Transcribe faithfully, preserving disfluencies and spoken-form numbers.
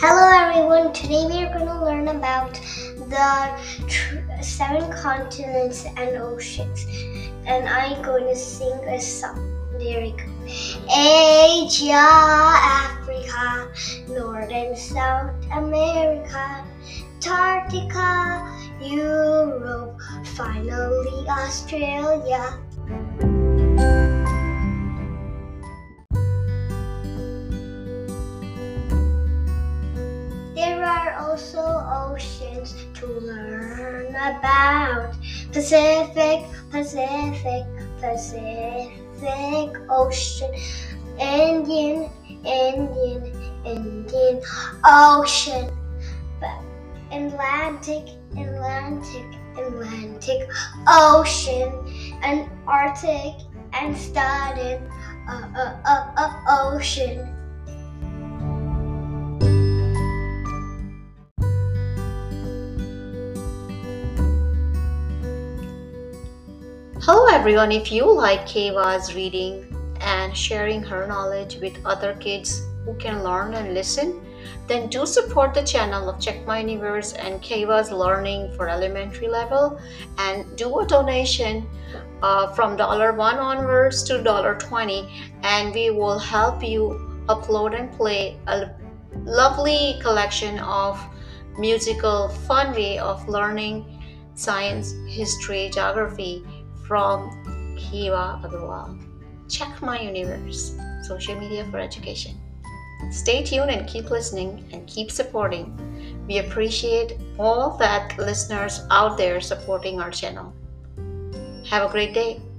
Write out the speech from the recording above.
Hello everyone, today we are going to learn about the tr- seven continents and oceans, and I'm going to sing a song. There we go. Asia, Africa, North and South America, Antarctica, Europe, finally Australia. There are also oceans to learn about. Pacific, Pacific, Pacific Ocean. Indian, Indian, Indian Ocean. Atlantic, Atlantic, Atlantic Ocean. And Arctic and Southern uh, uh, uh, uh, Ocean. Hello everyone, if you like Keva's reading and sharing her knowledge with other kids who can learn and listen, then do support the channel of Check My Universe and Keva's Learning for elementary level, and do a donation uh, from one dollar onwards to one dollar twenty, and we will help you upload and play a lovely collection of musical fun way of learning science, history, geography from Keva Agarwal. Check My Universe, social media for education. Stay tuned and keep listening and keep supporting. We appreciate all that listeners out there supporting our channel. Have a great day.